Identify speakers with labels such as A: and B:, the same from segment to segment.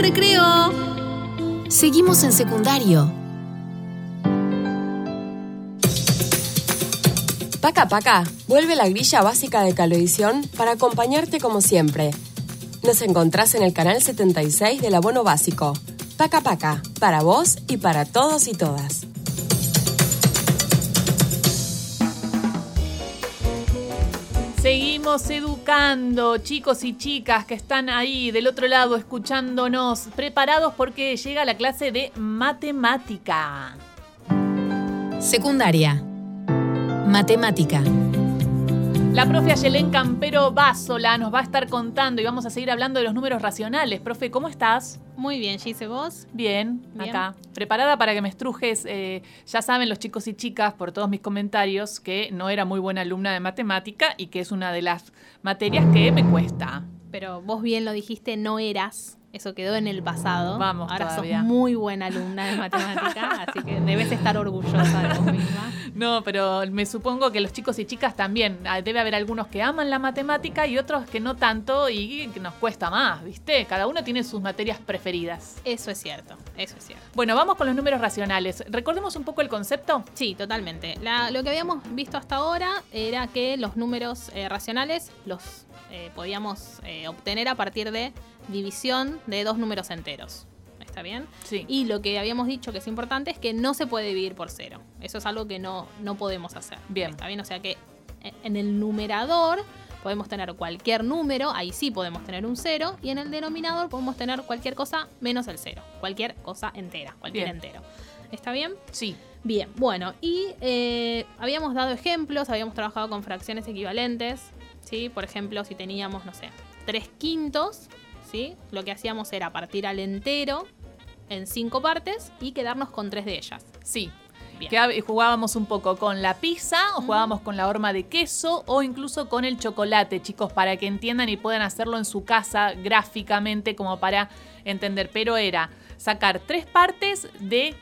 A: recreo!
B: Seguimos en secundario.
C: Paca Paca, vuelve la grilla básica de Cablevisión para acompañarte como siempre. Nos encontrás en el canal 76 del abono básico. Paca Paca, para vos y para todos y todas.
D: Seguimos educando, chicos y chicas que están ahí del otro lado escuchándonos, preparados porque llega la clase de matemática.
B: Secundaria. Matemática.
D: La profe Ayelén Campero Básola nos va a estar contando y vamos a seguir hablando de los números racionales. Profe, ¿cómo estás?
E: Muy bien, Gise, ¿vos?
D: Bien, acá. Preparada para que me estrujes. Ya saben los chicos y chicas, por todos mis comentarios, que no era muy buena alumna de matemática y que es una de las materias que me cuesta.
E: Pero vos bien lo dijiste, no eras. Eso quedó en el pasado.
D: Vamos,
E: ahora
D: todavía.
E: Sos muy buena alumna de matemática, así que debes estar orgullosa de vos misma.
D: No, pero me supongo que los chicos y chicas también. Debe haber algunos que aman la matemática y otros que no tanto y que nos cuesta más, ¿viste? Cada uno tiene sus materias preferidas.
E: Eso es cierto, eso es cierto.
D: Bueno, vamos con los números racionales. ¿Recordemos un poco el concepto?
E: Sí, totalmente. Lo que habíamos visto hasta ahora era que los números racionales los podíamos obtener a partir de división de dos números enteros. ¿Está bien?
D: Sí.
E: Y lo que habíamos dicho que es importante es que no se puede dividir por 0. Eso es algo que no podemos hacer.
D: Bien.
E: ¿Está bien? O sea que en el numerador podemos tener cualquier número, ahí sí podemos tener un 0, y en el denominador podemos tener cualquier cosa menos el 0. Cualquier cosa entera, cualquier
D: Bien.
E: entero. ¿Está bien?
D: Sí.
E: Bien, bueno, y habíamos dado ejemplos, habíamos trabajado con fracciones equivalentes, ¿sí? Por ejemplo, si teníamos, no sé, 3/5, ¿sí? Lo que hacíamos era partir al entero en 5 partes y quedarnos con 3 de ellas.
D: Sí.
E: Bien.
D: Que jugábamos un poco con la pizza o jugábamos con la horma de queso o incluso con el chocolate, chicos, para que entiendan y puedan hacerlo en su casa gráficamente como para entender. Pero era sacar 3 partes de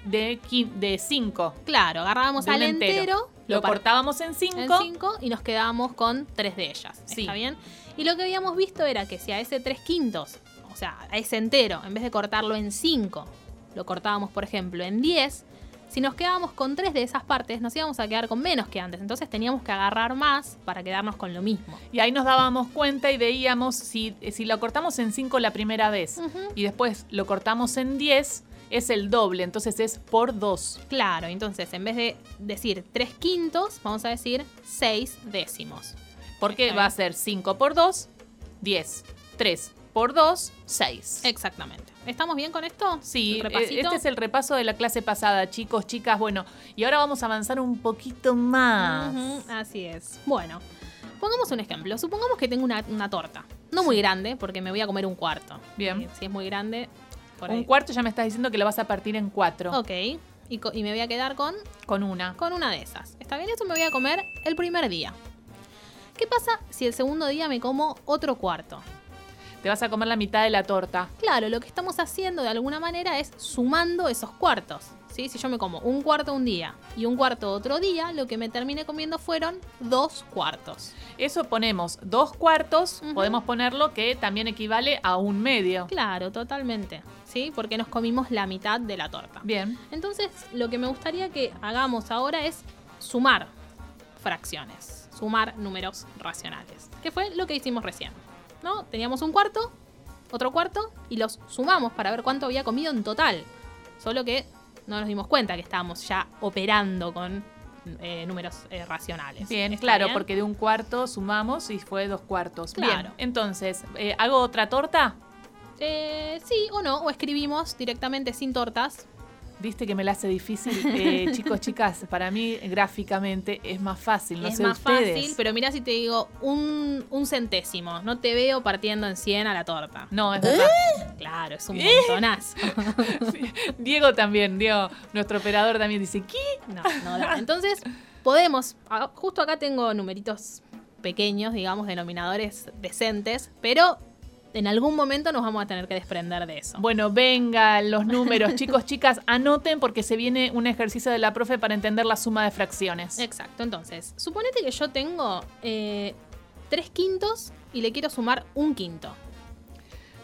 D: 5.
E: Claro, agarrábamos al entero,
D: lo cortábamos en 5
E: y nos quedábamos con 3 de ellas.
D: Sí.
E: ¿Está bien? Y lo que habíamos visto era que si a ese 3/5, o sea, a ese entero, en vez de cortarlo en 5, lo cortábamos, por ejemplo, en 10, si nos quedábamos con 3 de esas partes, nos íbamos a quedar con menos que antes. Entonces teníamos que agarrar más para quedarnos con lo mismo.
D: Y ahí nos dábamos cuenta y veíamos si lo cortamos en 5 la primera vez y después lo cortamos en 10, es el doble, entonces es por 2.
E: Claro, entonces en vez de decir 3/5, vamos a decir 6 décimos.
D: Porque va a ser 5 por 2, 10. 3 por 2, 6.
E: Exactamente. ¿Estamos bien con esto?
D: Sí,
E: ¿Repasito?
D: este es el repaso de la clase pasada, chicos, chicas. Bueno, y ahora vamos a avanzar un poquito más.
E: Así es. Bueno, pongamos un ejemplo. Supongamos que tengo una torta. No muy grande, porque me voy a comer un cuarto.
D: Bien.
E: Si es muy grande, por ahí.
D: Un cuarto ya me estás diciendo que lo vas a partir en 4.
E: Ok. Y me voy a quedar con una de esas. ¿Está bien? Eso me voy a comer el primer día. ¿Qué pasa si el segundo día me como otro cuarto?
D: Te vas a comer la mitad de la torta.
E: Claro, lo que estamos haciendo de alguna manera es sumando esos cuartos. ¿Sí? Si yo me como un cuarto un día y un cuarto otro día, lo que me terminé comiendo fueron 2 cuartos.
D: Eso ponemos 2 cuartos, podemos ponerlo que también equivale a 1/2.
E: Claro, totalmente. ¿Sí? Porque nos comimos la mitad de la torta.
D: Bien.
E: Entonces, lo que me gustaría que hagamos ahora es sumar fracciones, sumar números racionales, que fue lo que hicimos recién, ¿no? Teníamos un cuarto, otro cuarto, y los sumamos para ver cuánto había comido en total. Solo que no nos dimos cuenta que estábamos ya operando con números racionales.
D: Bien, claro,
E: bien?
D: porque de un cuarto sumamos y fue 2 cuartos.
E: Claro.
D: Bien, entonces, ¿hago otra torta?
E: Sí o no, o escribimos directamente sin tortas.
D: Viste que me la hace difícil. Chicos, chicas, para mí gráficamente es más fácil, no
E: es
D: sé
E: más
D: ustedes.
E: fácil, pero mira si te digo un centésimo. No te veo partiendo en 100 a la torta.
D: No, es verdad.
E: Claro, es un montonazo.
D: Sí. Diego también, nuestro operador también dice, ¿qué?
E: No da. Entonces, podemos, justo acá tengo numeritos pequeños, digamos, denominadores decentes, pero en algún momento nos vamos a tener que desprender de eso.
D: Bueno, vengan los números. Chicos, chicas, anoten porque se viene un ejercicio de la profe para entender la suma de fracciones.
E: Exacto, entonces, suponete que yo tengo 3/5 y le quiero sumar 1/5.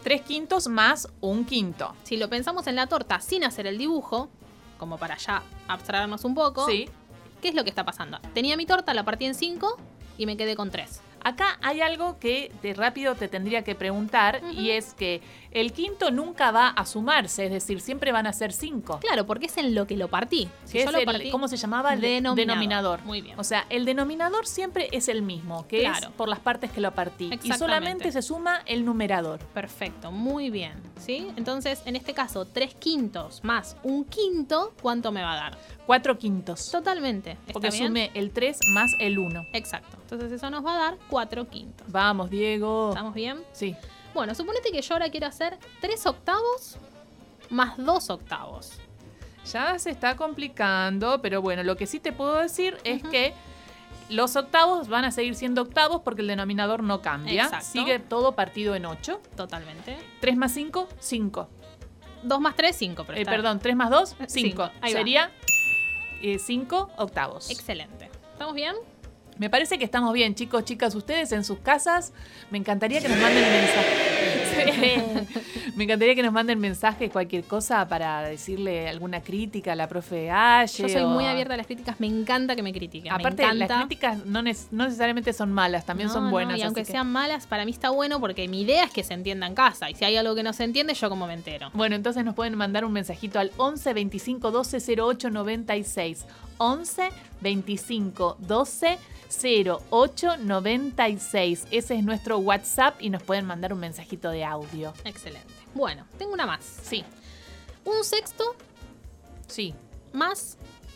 D: 3/5 más 1/5.
E: Si lo pensamos en la torta sin hacer el dibujo, como para ya abstraernos un poco,
D: Sí.
E: ¿qué es lo que está pasando? Tenía mi torta, la partí en 5 y me quedé con 3.
D: Acá hay algo que de rápido te tendría que preguntar y es que el quinto nunca va a sumarse, es decir, siempre van a ser 5.
E: Claro, porque es en lo que lo partí. Si
D: Que
E: yo
D: es
E: lo
D: el,
E: partí,
D: ¿cómo se llamaba? El denominador.
E: Muy bien.
D: O sea, el denominador siempre es el mismo, que
E: Claro.
D: es por las partes que lo partí. Y
E: Exactamente.
D: solamente se suma el numerador.
E: Perfecto, muy bien. ¿Sí? Entonces, en este caso, 3/5 más 1/5, ¿cuánto me va a dar?
D: 4/5.
E: Totalmente. ¿Está
D: Porque
E: bien?
D: sumé el 3 más el 1.
E: Exacto. Entonces, eso nos va a dar 4/5.
D: Vamos, Diego.
E: ¿Estamos bien?
D: Sí.
E: Bueno, suponete que yo ahora quiero hacer 3/8 más 2/8.
D: Ya se está complicando, pero bueno, lo que sí te puedo decir es que los octavos van a seguir siendo octavos porque el denominador no cambia.
E: Exacto.
D: Sigue todo partido en 8.
E: Totalmente.
D: 3 más 5, 5.
E: 2 más 3, 5. Pero está
D: Perdón, 3 más 2, 5.
E: Cinco. Ahí va.
D: Sería 5 octavos.
E: excelente. ¿Estamos bien?
D: Me parece que estamos bien, chicos, chicas. Ustedes en sus casas, me encantaría que nos manden mensajes. Me encantaría que nos manden mensajes, cualquier cosa, para decirle alguna crítica a la profe Aye.
E: Yo soy muy
D: o-
E: abierta a las críticas. Me encanta que me critiquen.
D: Aparte,
E: me encanta.
D: las críticas no necesariamente son malas, también
E: No,
D: son
E: no,
D: buenas.
E: y aunque
D: así que-
E: sean malas, para mí está bueno porque mi idea es que se entienda en casa. Y si hay algo que no se entiende, yo como me entero.
D: Bueno, entonces nos pueden mandar un mensajito al 11 25 12 08 96. 11 25 12 08 96. Ese es nuestro WhatsApp y nos pueden mandar un mensajito de audio.
E: Excelente. Bueno, tengo una más.
D: Sí,
E: 1/6
D: sí.
E: más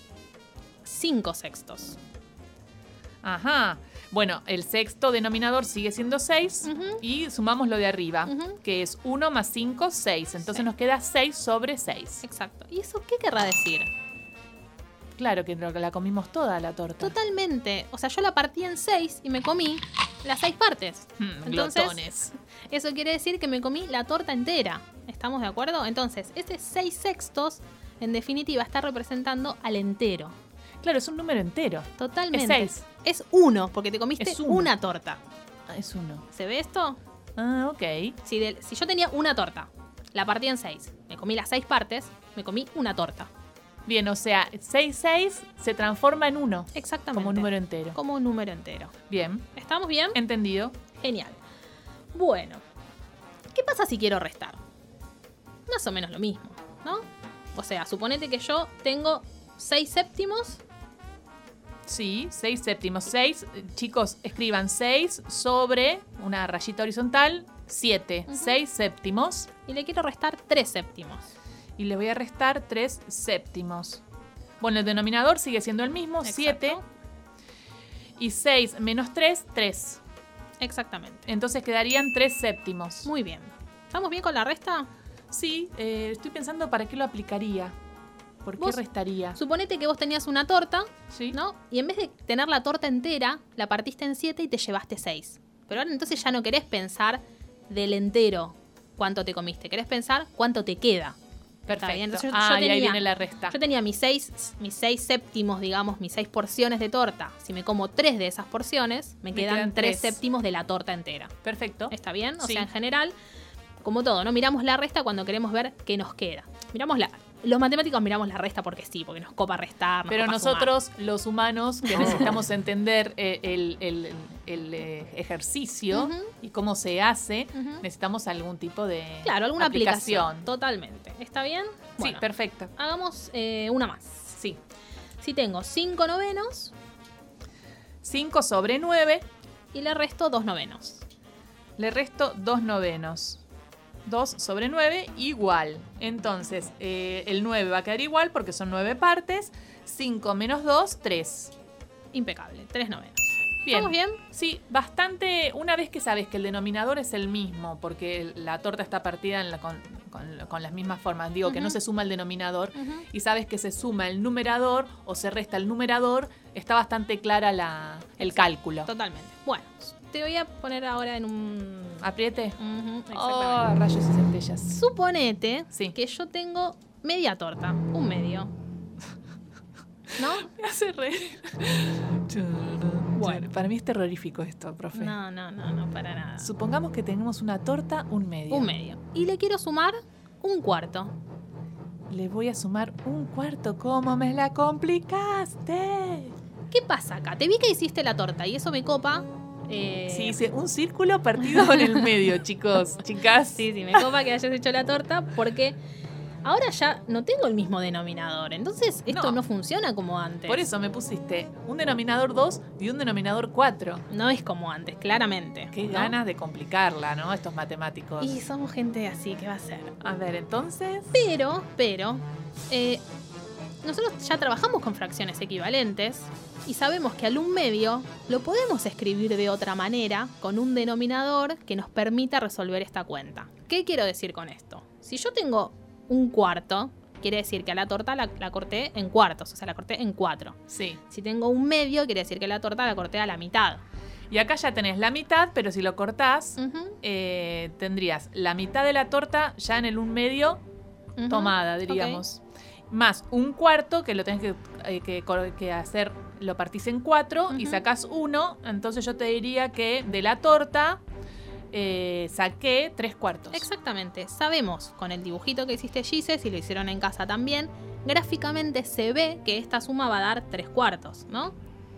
E: 5/6.
D: Ajá. Bueno, el sexto denominador sigue siendo 6
E: Ujú.
D: y sumamos lo de arriba,
E: Ujú.
D: que es 1 más 5, 6. Entonces
E: Sí.
D: nos queda 6 sobre 6.
E: Exacto. ¿Y eso qué querrá decir?
D: Claro que la comimos toda la torta.
E: Totalmente. O sea, yo la partí en 6 y me comí las 6 partes. Entonces,
D: Glotones.
E: eso quiere decir que me comí la torta entera. ¿Estamos de acuerdo? Entonces, ese 6/6, en definitiva, está representando al entero.
D: Claro, es un número entero.
E: Totalmente.
D: Es 6.
E: Es 1, porque te comiste
D: Es uno.
E: una torta.
D: Ah, es 1.
E: ¿Se ve esto?
D: Ah, ok.
E: Si yo tenía una torta, la partí en 6, me comí las 6 partes, me comí una torta.
D: Bien, o sea, 6 se transforma en 1.
E: Exactamente.
D: Como un número entero.
E: Como un número entero.
D: Bien,
E: ¿Estamos bien?
D: entendido.
E: Genial. Bueno, ¿qué pasa si quiero restar? Más o menos lo mismo, ¿no? O sea, suponete que yo tengo 6/7.
D: Sí, 6/7. 6, chicos, escriban 6 sobre una rayita horizontal, 7. 6/7.
E: Y le quiero restar 3/7.
D: Y le voy a restar 3/7. Bueno, el denominador sigue siendo el mismo,
E: Exacto.
D: 7. Y 6 menos 3, 3.
E: Exactamente.
D: Entonces quedarían 3/7.
E: Muy bien. ¿Estamos bien con la resta?
D: Sí, estoy pensando para qué lo aplicaría. ¿Por qué
E: Vos-
D: restaría?
E: Suponete que vos tenías una torta,
D: Sí.
E: ¿no? Y en vez de tener la torta entera, la partiste en 7 y te llevaste 6. Pero ahora entonces ya no querés pensar del entero cuánto te comiste. Querés pensar cuánto te queda.
D: Perfecto.
E: bien, entonces
D: y ahí
E: tenía-
D: viene la resta.
E: Yo tenía mis 6/7, digamos, mis 6 porciones de torta. Si me como 3 de esas porciones, me quedan
D: quedan
E: 3/7 de la torta entera.
D: Perfecto.
E: ¿Está bien? O
D: Sí.
E: sea, en general, como todo, ¿no? Miramos la resta cuando queremos ver qué nos queda. Los matemáticos miramos la resta porque sí, porque nos copa restar. nos
D: Pero
E: copa
D: nosotros, los humanos, que necesitamos entender el ejercicio
E: Ujú.
D: y cómo se hace,
E: Ujú.
D: necesitamos algún tipo de
E: sumar. Claro, alguna aplicación. Totalmente. ¿Está bien? Bueno,
D: Sí, perfecto.
E: hagamos una más.
D: Sí.
E: Si tengo 5/9
D: 5 sobre 9,
E: y le resto 2/9.
D: le resto 2/9. 2 sobre 9 igual. Entonces, el 9 va a quedar igual porque son 9 partes. 5 menos 2, 3.
E: Impecable. 3/9.
D: Bien.
E: ¿Estamos bien?
D: Sí, bastante. Una vez que sabes que el denominador es el mismo, porque la torta está partida con las mismas formas, digo que no
E: Ujú.
D: se suma el denominador,
E: Ujú.
D: y sabes que se suma el numerador o se resta el numerador, está bastante clara el cálculo.
E: Totalmente. Bueno, te voy a poner ahora en un...
D: Apriete.
E: Ujú, exactamente.
D: Oh, rayos y centellas.
E: Suponete
D: Sí.
E: que yo tengo media torta, un medio. ¿No?
D: Me hace reír.
E: Bueno.
D: Para mí es terrorífico esto, profe.
E: No, para nada. nada.
D: Supongamos que tenemos una torta, un medio.
E: Un medio. Y le quiero sumar un cuarto.
D: Le voy a sumar un cuarto. ¿Cómo me la complicaste?
E: ¿Qué pasa acá? Te vi que hiciste la torta y eso me copa.
D: Sí, hice un círculo partido en el medio, chicos, chicas.
E: Sí, me copa que hayas hecho la torta porque ahora ya no tengo el mismo denominador. Entonces esto no funciona como antes.
D: Por eso me pusiste un denominador 2 y un denominador 4.
E: No es como antes, claramente.
D: Qué
E: ¿no?
D: ganas de complicarla, ¿no? Estos matemáticos.
E: Y somos gente así, ¿qué va a ser?
D: A ver, entonces...
E: Pero, nosotros ya trabajamos con fracciones equivalentes y sabemos que al un medio lo podemos escribir de otra manera con un denominador que nos permita resolver esta cuenta. ¿Qué quiero decir con esto? Si yo tengo un cuarto, quiere decir que a la torta la corté en cuartos, o sea, la corté en 4.
D: Sí.
E: Si tengo un medio, quiere decir que la torta la corté a la mitad.
D: Y acá ya tenés la mitad, pero si lo cortás, tendrías la mitad de la torta ya en el un medio tomada, diríamos. Okay. Más un cuarto, que lo tenés que hacer, lo partís en 4 y sacás 1. Entonces yo te diría que de la torta saqué 3 cuartos.
E: Exactamente. Sabemos con el dibujito que hiciste, Gise, si lo hicieron en casa también, gráficamente se ve que esta suma va a dar 3 cuartos, ¿no?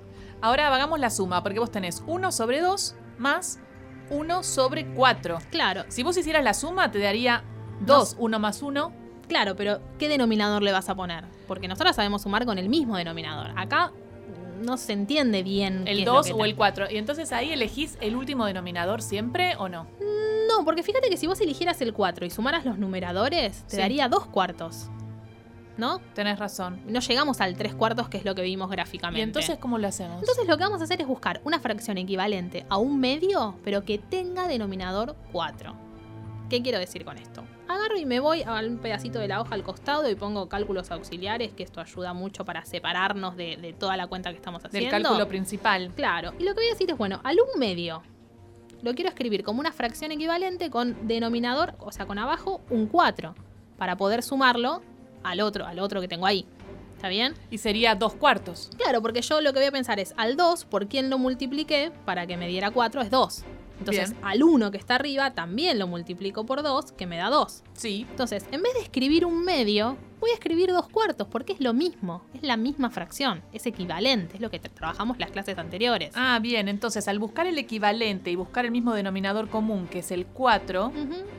D: Ahora hagamos la suma, porque vos tenés 1 sobre 2 más 1 sobre 4.
E: Claro.
D: Si vos hicieras la suma, te daría 2, 1 más 1.
E: Claro, pero ¿qué denominador le vas a poner? Porque nosotros sabemos sumar con el mismo denominador. Acá no se entiende bien
D: el 2 o el 4. Y entonces ahí elegís el último denominador siempre, ¿o no?
E: No, porque fíjate que si vos eligieras el 4 y sumaras los numeradores, te daría 2 cuartos. ¿No?
D: Tenés razón.
E: No llegamos al 3 cuartos, que es lo que vimos gráficamente.
D: ¿Y entonces cómo lo hacemos?
E: Entonces lo que vamos a hacer es buscar una fracción equivalente a un medio, pero que tenga denominador 4. ¿Qué quiero decir con esto? Agarro y me voy a un pedacito de la hoja al costado y pongo cálculos auxiliares, que esto ayuda mucho para separarnos de toda la cuenta que estamos haciendo.
D: Del cálculo principal.
E: Claro. Y lo que voy a decir es, bueno, al un medio lo quiero escribir como una fracción equivalente con denominador, o sea, con abajo un 4, para poder sumarlo al otro que tengo ahí. ¿Está bien?
D: Y sería 2 cuartos.
E: Claro, porque yo lo que voy a pensar es, al 2, ¿por quién lo multipliqué para que me diera 4? Es 2. Entonces, al 1 que está arriba también lo multiplico por 2, que me da 2.
D: Sí.
E: Entonces, en vez de escribir un medio, voy a escribir 2 cuartos, porque es lo mismo. Es la misma fracción. Es equivalente. Es lo que trabajamos las clases anteriores.
D: Ah, bien. Entonces, al buscar el equivalente y buscar el mismo denominador común, que es el 4,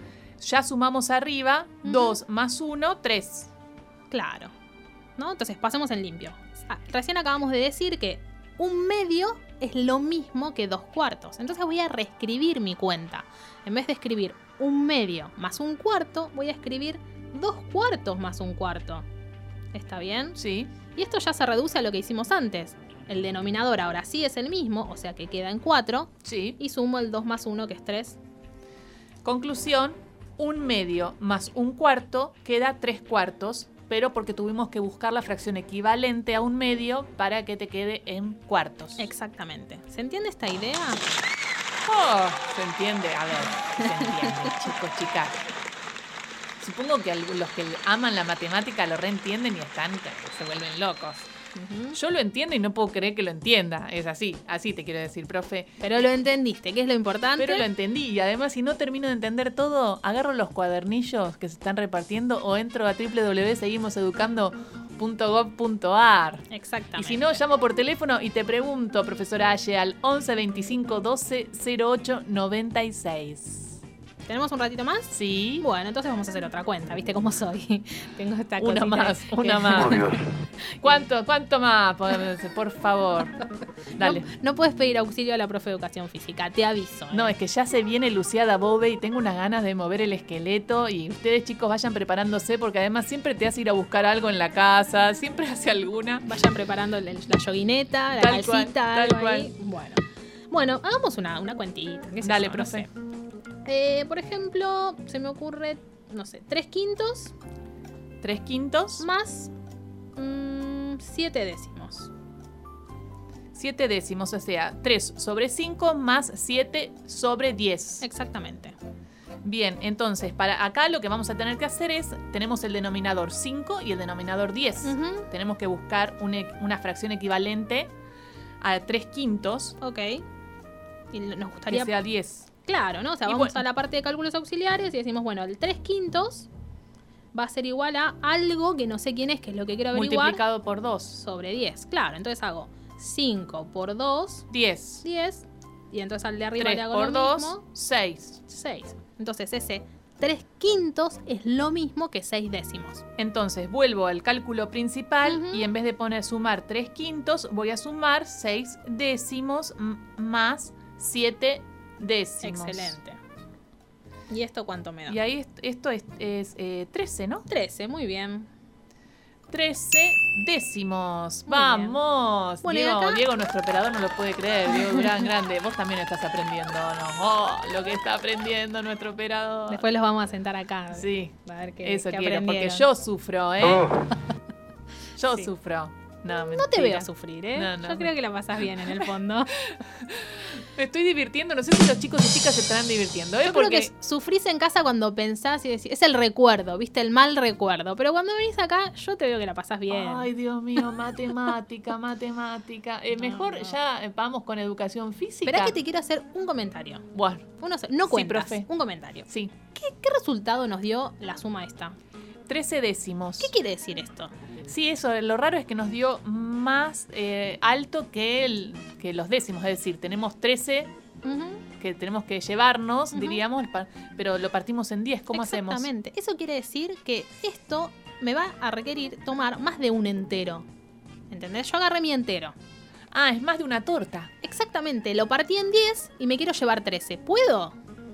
D: ya sumamos arriba 2 más 1, 3.
E: Claro. ¿No? Entonces, pasemos en limpio. Recién acabamos de decir que un medio es lo mismo que 2 cuartos. Entonces voy a reescribir mi cuenta. En vez de escribir un medio más un cuarto, voy a escribir 2 cuartos más un cuarto. ¿Está bien?
D: Sí.
E: Y esto ya se reduce a lo que hicimos antes. El denominador ahora sí es el mismo, o sea que queda en 4.
D: Sí.
E: Y sumo el 2 más 1, que es 3.
D: Conclusión, un medio más un cuarto queda 3 cuartos, pero porque tuvimos que buscar la fracción equivalente a un medio para que te quede en cuartos.
E: Exactamente. ¿Se entiende esta idea?
D: Oh, se entiende. A ver, se entiende, chicos, chicas. Supongo que los que aman la matemática lo reentienden y se vuelven locos. Yo lo entiendo y no puedo creer que lo entienda. Es así te quiero decir, profe.
E: Pero lo entendiste, que es lo importante.
D: Pero lo entendí y además si no termino de entender todo, agarro los cuadernillos que se están repartiendo o entro a www.seguimoseducando.gov.ar.
E: Exactamente.
D: Y si no, llamo por teléfono y te pregunto, profesora Aye, al 11 25 12 08 96.
E: ¿Tenemos un ratito más?
D: Sí.
E: Bueno, entonces vamos a hacer otra cuenta. ¿Viste cómo soy? Tengo esta
D: una más.
A: Oh, Dios.
D: ¿Cuánto más? Por favor. Dale.
E: No puedes pedir auxilio a la profe de educación física, te aviso.
D: No, es que ya se viene Luciada Bove y tengo unas ganas de mover el esqueleto y ustedes, chicos, vayan preparándose porque además siempre te hace ir a buscar algo en la casa, siempre hace alguna.
E: Vayan preparando la yoguineta, la
D: tal
E: calcita,
D: cual,
E: algo ahí. Bueno, hagamos una cuentita.
D: Dale, profe.
E: No sé. Por ejemplo, se me ocurre, 3 quintos.
D: 3 quintos.
E: Más 7 décimos.
D: 7 décimos, o sea, 3 sobre 5 más 7 sobre 10.
E: Exactamente.
D: Bien, entonces, para acá lo que vamos a tener que hacer es, tenemos el denominador 5 y el denominador 10. Tenemos que buscar una fracción equivalente a 3 quintos.
E: Ok. Y nos gustaría...
D: Que sea 10.
E: Claro, ¿no? O sea,
D: Y
E: vamos
D: bueno.
E: a la parte de cálculos auxiliares y decimos, bueno, el 3/5 va a ser igual a algo que no sé quién es, que es lo que quiero averiguar,
D: Multiplicado por 2.
E: sobre 10. Claro, entonces hago 5 por 2,
D: 10.
E: 10. Y entonces al de arriba
D: 3
E: le hago
D: por
E: lo
D: 2,
E: mismo.
D: 6.
E: 6. Entonces ese 3/5 es lo mismo que 6 décimos.
D: Entonces vuelvo al cálculo principal
E: Ujú.
D: y en vez de poner sumar 3/5 voy a sumar 6 décimos más 7 décimos.
E: Excelente. ¿Y esto cuánto me da?
D: Y ahí esto es 13, ¿no?
E: 13, muy bien.
D: 13 décimos.
E: Muy
D: ¡Vamos!
E: Bueno, y
D: Diego,
E: acá-
D: Diego, nuestro operador, no lo puede creer. Diego Durán, grande. Vos también estás aprendiendo, ¿no? Oh, lo que está aprendiendo nuestro operador.
E: Después los vamos a sentar acá.
D: Sí,
E: A ver qué,
D: eso
E: qué
D: quiero, porque
E: aprendieron.
D: yo sufro, ¿eh? Yo
E: Sí.
D: sufro. No,
E: No te
D: mentira.
E: veo sufrir, ¿eh?
D: No, no,
E: Yo creo que la pasás bien en el fondo.
D: Me estoy divirtiendo. No sé si los chicos y chicas se estarán divirtiendo, ¿eh?
E: Yo creo
D: Porque
E: que sufrís en casa cuando pensás y decís, es el recuerdo, ¿viste? El mal recuerdo. Pero cuando venís acá, yo te veo que la pasás bien.
D: Ay, Dios mío, matemática, matemática. Mejor
E: no.
D: ya vamos con educación física.
E: Esperá que te quiero hacer un comentario.
D: Bueno,
E: No
D: Sí,
E: cuentas,
D: profe.
E: un comentario.
D: sí.
E: ¿Qué resultado nos dio la suma esta?
D: 13 décimos.
E: ¿Qué quiere decir esto?
D: Sí, eso, lo raro es que nos dio más alto que los décimos, es decir, tenemos 13
E: Ujú.
D: que tenemos que llevarnos,
E: Ujú.
D: diríamos, pero lo partimos en 10, ¿cómo hacemos?
E: Exactamente. Eso quiere decir que esto me va a requerir tomar más de un entero. ¿Entendés? Yo agarré mi entero.
D: Ah, es más de una torta.
E: Exactamente, lo partí en 10 y me quiero llevar 13. ¿Puedo?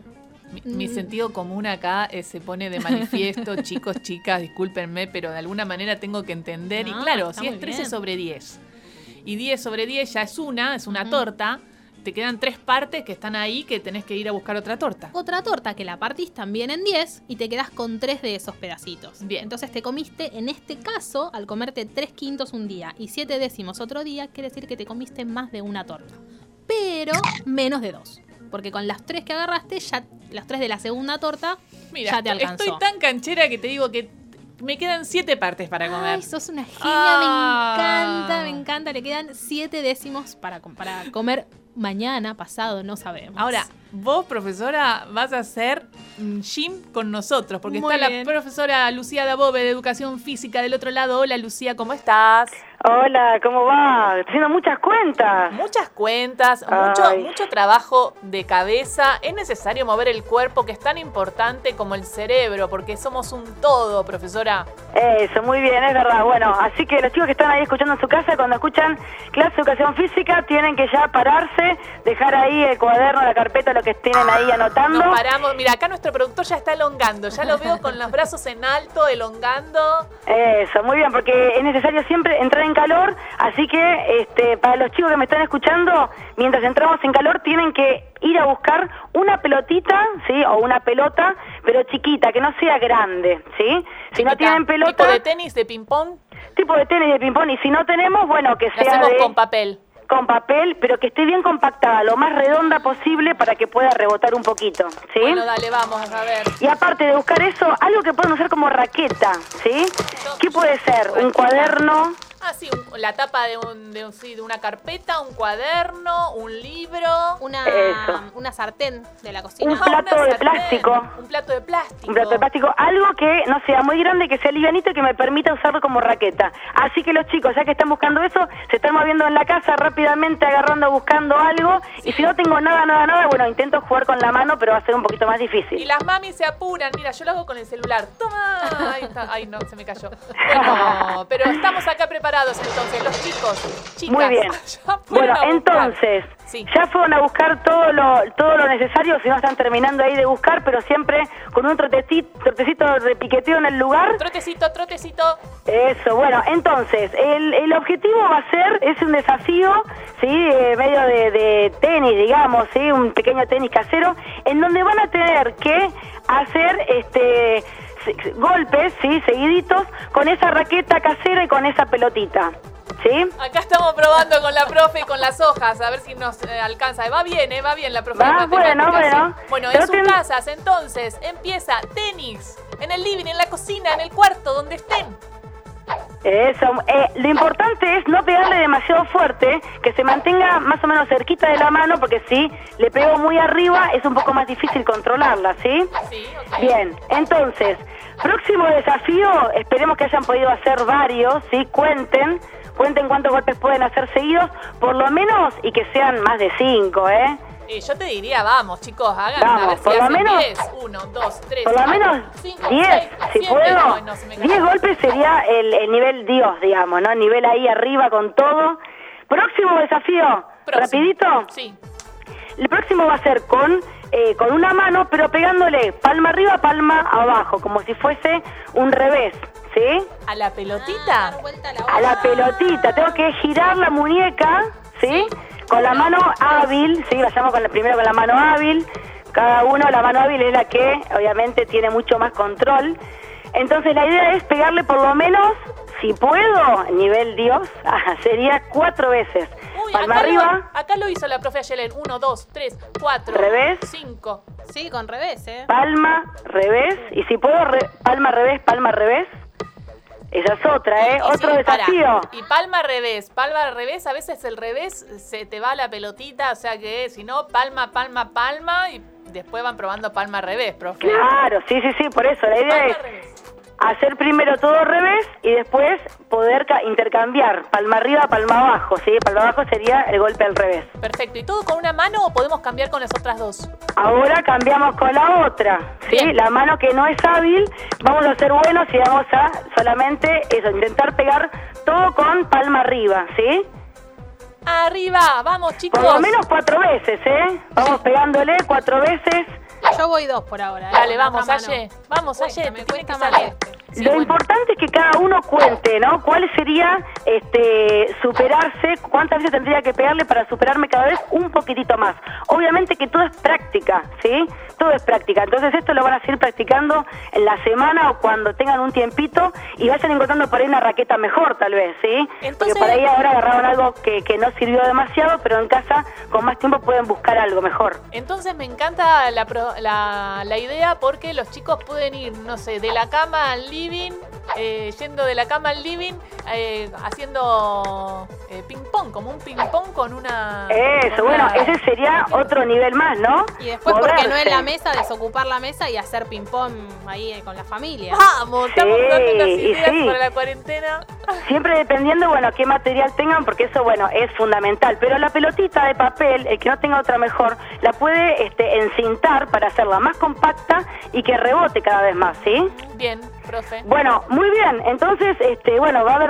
D: Mi sentido común acá se pone de manifiesto, chicos, chicas, discúlpenme, pero de alguna manera tengo que entender.
E: No,
D: y claro,
E: está
D: si es
E: muy
D: 13
E: bien.
D: sobre 10 y 10 sobre 10 ya es una
E: Ujú.
D: torta, te quedan 3 partes que están ahí que tenés que ir a buscar otra torta.
E: Otra torta que la partís también en 10 y te quedás con 3 de esos pedacitos.
D: Bien.
E: Entonces te comiste, en este caso, al comerte 3/5 un día y 7 décimos otro día, quiere decir que te comiste más de una torta. Pero menos de 2. Porque con las 3 que agarraste, ya las 3 de la segunda torta,
D: Mira,
E: ya te alcanzó.
D: estoy tan canchera que te digo que me quedan 7 partes para comer.
E: Ay, sos una genia,
D: Ah.
E: me encanta. Le quedan 7 décimos para comer mañana, pasado, no sabemos.
D: Ahora, vos, profesora, vas a hacer gym con nosotros, porque
E: Muy
D: está
E: bien.
D: la profesora Lucía Dabove de Educación Física del otro lado. Hola, Lucía, ¿cómo estás?
A: Hola, ¿cómo va? Estoy haciendo muchas cuentas.
D: Muchas cuentas,
A: Ay.
D: mucho trabajo de cabeza. Es necesario mover el cuerpo, que es tan importante como el cerebro, porque somos un todo, profesora.
A: Eso, muy bien, es verdad. Bueno, así que los chicos que están ahí escuchando en su casa, cuando escuchan clase de educación física, tienen que ya pararse, dejar ahí el cuaderno, la carpeta, lo que tienen ahí anotando.
D: Nos paramos. Mira, acá nuestro productor ya está elongando. Ya lo veo con los brazos en alto, elongando.
A: Eso, muy bien, porque es necesario siempre entrar en calor, así que para los chicos que me están escuchando, mientras entramos en calor tienen que ir a buscar una pelotita, ¿sí? O una pelota, pero chiquita, que no sea grande, ¿sí? Si no tienen pelota,
D: ¿Tipo de tenis, de ping-pong?
A: tipo de tenis de ping-pong, y si no tenemos, bueno, que
D: Lo
A: sea
D: hacemos
A: de...
D: con papel.
A: con papel, pero que esté bien compactada, lo más redonda posible para que pueda rebotar un poquito, ¿sí?
D: Bueno, dale, vamos a ver.
A: Y aparte de buscar eso, algo que pueden usar como raqueta, ¿sí? ¿Qué puede ser? Un cuaderno,
D: Ah, sí, la tapa de una carpeta, un cuaderno, un libro.
A: Eso.
E: Una sartén de la cocina.
A: Un plato
D: una
A: de
D: sartén,
A: plástico.
D: Un plato de plástico.
A: un plato de plástico, algo que no sea muy grande, que sea livianito y que me permita usarlo como raqueta. Así que los chicos, ya que están buscando eso, se están moviendo en la casa rápidamente, agarrando, buscando algo. Y si no tengo nada, bueno, intento jugar con la mano, pero va a ser un poquito más difícil.
D: Y las mamis se apuran. Mira, yo lo hago con el celular. ¡Toma! Ahí está. Ay, no, se me cayó. Bueno, pero estamos acá preparados entonces, los chicos, chicas.
A: Muy bien.
D: ya fueron
A: Bueno,
D: a buscar.
A: entonces,
D: Sí.
A: ya fueron a buscar todo lo necesario, si no están terminando ahí de buscar, pero siempre con un trotecito de piqueteo en el lugar.
D: Trotecito, trotecito.
A: Eso, bueno, entonces, el objetivo va a ser, es un desafío, ¿sí? Medio de tenis, digamos, ¿sí? Un pequeño tenis casero, en donde van a tener que hacer golpes, ¿sí? Seguiditos, con esa raqueta casera y con esa pelotita, ¿sí?
D: Acá estamos probando con la profe y con las hojas, a ver si nos alcanza. Va bien la profe de
A: Va,
D: matemáticas,
A: bueno.
D: sí. Bueno,
A: Pero
D: en sus casas, entonces, empieza tenis, en el living, en la cocina, en el cuarto, donde estén.
A: Eso, lo importante es no pegarle demasiado fuerte, que se mantenga más o menos cerquita de la mano, porque si le pego muy arriba es un poco más difícil controlarla, ¿sí?
D: Sí, ok.
A: Bien, entonces, próximo desafío, esperemos que hayan podido hacer varios, ¿sí? Cuenten cuántos golpes pueden hacer seguidos, por lo menos, y que sean más de 5, ¿eh?
D: Yo te diría, vamos, chicos, hagan
A: Vamos,
D: a ver si
A: por lo
D: hacen
A: menos-
D: 10. 1, 2, 3,
A: Por lo menos 10, si puedo. 10 golpes sería el nivel Dios, digamos, ¿no? Nivel ahí arriba con todo. Próximo desafío, rapidito.
D: Sí.
A: El próximo va a ser con una mano, pero pegándole palma arriba, palma abajo, como si fuese un revés, ¿sí?
D: ¿A la pelotita?
E: Dar vuelta a la
A: A la pelotita. Tengo que girar la muñeca, ¿sí? Con la mano hábil, ¿sí? Vayamos primero con la mano hábil. Cada uno, la mano hábil es la que obviamente tiene mucho más control. Entonces la idea es pegarle por lo menos, si puedo, nivel Dios, sería 4 veces.
D: Uy,
A: Palma arriba,
D: acá lo hizo la profe Ayelen. 1, 2, 3, 4.
A: Revés.
D: 5.
E: Sí, con revés, ¿eh?
A: palma, revés. Y si puedo, palma, revés. Esa es otra, ¿eh? Otro desafío.
D: Y palma al revés, a veces el revés se te va la pelotita, o sea que si no, palma, y después van probando palma al revés, profe.
A: Claro, sí, por eso. La idea
D: Palma
A: es
D: al revés.
A: hacer primero todo al revés y después poder intercambiar palma arriba, palma abajo, ¿sí? Palma abajo sería el golpe al revés.
D: Perfecto. ¿Y todo con una mano o podemos cambiar con las otras dos?
A: Ahora cambiamos con la otra, ¿sí?
D: Bien.
A: La mano que no es hábil, vamos a ser buenos y vamos a solamente eso, intentar pegar todo con palma arriba, ¿sí?
D: Arriba, vamos chicos.
A: Por lo menos 4 veces, ¿eh? Vamos pegándole 4 veces.
E: Yo voy 2 por ahora.
D: Dale,
E: con la
D: vamos,
E: otra mano.
D: Aye. Vamos,
E: Cuesta,
D: Aye,
E: me
D: te tiene que
E: cuesta
D: salir.
E: más.
D: Sí,
A: Lo
D: bueno.
A: importante es que cada uno cuente, ¿no? ¿Cuál sería superarse? ¿Cuántas veces tendría que pegarle para superarme cada vez un poquitito más? Obviamente que todo es práctica, ¿sí? Todo es práctica. Entonces esto lo van a seguir practicando en la semana o cuando tengan un tiempito y vayan encontrando por ahí una raqueta mejor, tal vez, ¿sí?
D: Entonces-
A: Porque por ahí ahora agarraron algo que no sirvió demasiado, pero en casa con más tiempo pueden buscar algo mejor.
D: Entonces me encanta la idea porque los chicos pueden ir, no sé, de la cama al living, yendo de la cama al living, haciendo ping-pong, como un ping-pong con una...
A: Eso,
D: con
A: bueno,
D: una-
A: ese sería otro nivel más, ¿no?
E: Y después, ¿por qué no en la
A: Moverse.
E: mesa desocupar la mesa y hacer ping-pong ahí con la familia?
D: Vamos, estamos dando unas
A: y
D: ideas
A: sí.
D: para la cuarentena.
A: Siempre dependiendo, bueno, qué material tengan, porque eso, bueno, es fundamental. Pero la pelotita de papel, el que no tenga otra mejor, la puede encintar para hacerla más compacta y que rebote cada vez más, ¿sí?
D: Bien, profe.
A: Bueno, muy bien. Entonces, bueno, va a haber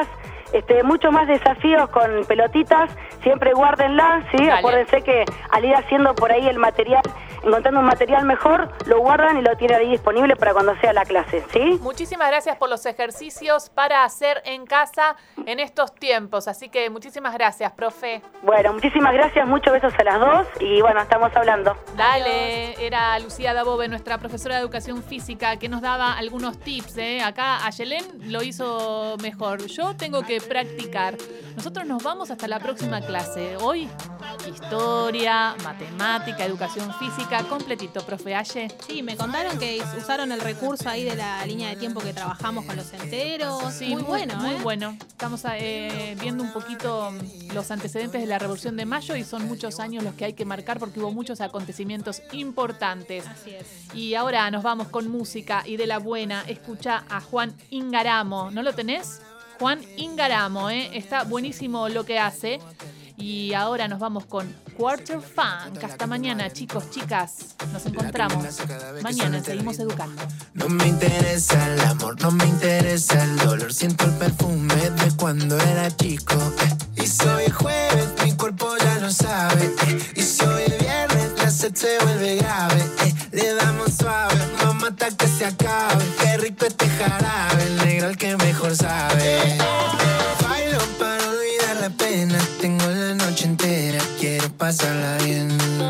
A: muchos más desafíos con pelotitas. Siempre guárdenlas, ¿sí?
D: Dale.
A: Acuérdense que al ir haciendo por ahí el material, encontrando un material mejor, lo guardan y lo tienen ahí disponible para cuando sea la clase, ¿sí?
D: Muchísimas gracias por los ejercicios para hacer en casa en estos tiempos. Así que muchísimas gracias, profe.
A: Bueno, muchísimas gracias, muchos besos a las dos y bueno, estamos hablando.
D: Dale, era Lucía Dabove, nuestra profesora de educación física, que nos daba algunos tips. Acá Ayelen lo hizo mejor. Yo tengo que practicar. Nosotros nos vamos hasta la próxima clase. Hoy, historia, matemática, educación física, completito, profe Aye.
E: Sí, me contaron que usaron el recurso ahí de la línea de tiempo que trabajamos con los enteros.
D: Sí,
E: muy bueno,
D: muy
E: ¿eh?
D: bueno. Estamos viendo un poquito los antecedentes de la Revolución de Mayo y son muchos años los que hay que marcar porque hubo muchos acontecimientos importantes.
E: Así es.
D: Y ahora nos vamos con música y de la buena. Escucha a Juan Ingaramo. ¿No lo tenés? Juan Ingaramo, está buenísimo lo que hace. Y ahora nos vamos con Quarter Funk. Hasta mañana, chicos, chicas. Nos encontramos. Mañana seguimos educando.
F: No me interesa el amor, no me interesa el dolor. Siento el perfume de cuando era chico. Y si hoy es jueves, mi cuerpo ya lo sabe. Y si hoy es viernes, la sed se vuelve grave. Le damos suave, mamá, hasta que se acabe. Qué rico este jarabe, el negro el que mejor sabe. Bailo para olvidar la pena. Tengo la noche entera, quiero pasarla bien.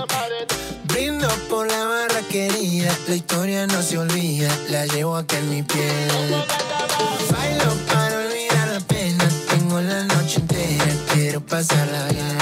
F: Brindo por la barra querida, la historia no se olvida, la llevo acá en mi piel. Bailo para olvidar la pena, tengo la noche entera, quiero pasarla bien.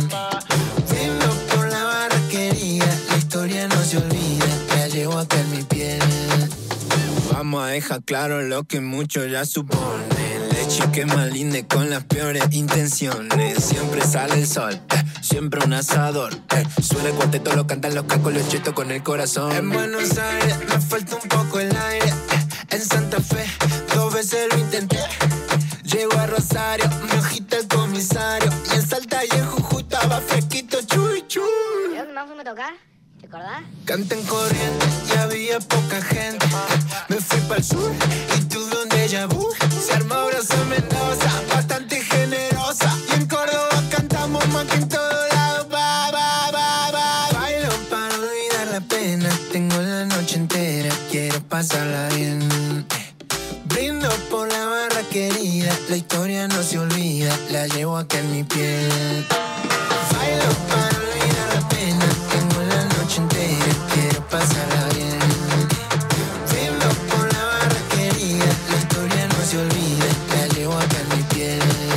F: Brindo por la barra querida, la historia no se olvida, la llevo acá en mi piel. Vamos a dejar claro lo que muchos ya suponen. chique más linda con las peores intenciones. Siempre sale el sol, siempre un asador. Suena el cuarteto, lo cantan los cacos, los chetos con el corazón. En Buenos Aires me falta un poco el aire. En Santa Fe 2 veces lo intenté. Llego a Rosario, me agita el comisario. Y en Salta y en Jujuy estaba fresquito, chuy, chuy.
G: ¿De dónde más fuimos a tocar? ¿Te acordás?
F: Canté en Corrientes y había poca gente. Me fui pa'l sur y tuve un déjà vu. Se armó Brazo Mendoza, bastante generosa. Y en Córdoba cantamos más que en todo lado. Ba, ba, ba, ba. Bailo para olvidar la pena. Tengo la noche entera, quiero pasarla bien. Brindo por la barra querida. La historia no se olvida, la llevo acá en mi piel. Bailo para olvidar la pena. Tengo la noche entera, quiero pasarla bien. Brindo por la barra querida. La historia no se olvida, la llevo acá en mi piel.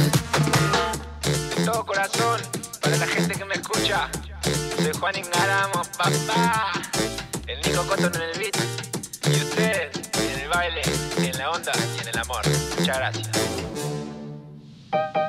H: De todo corazón, para la gente que me escucha. Soy Juan Ingaramo, papá. El Nico Cotton en el beat. Y ustedes en el baile, en la onda y en el amor. Muchas gracias.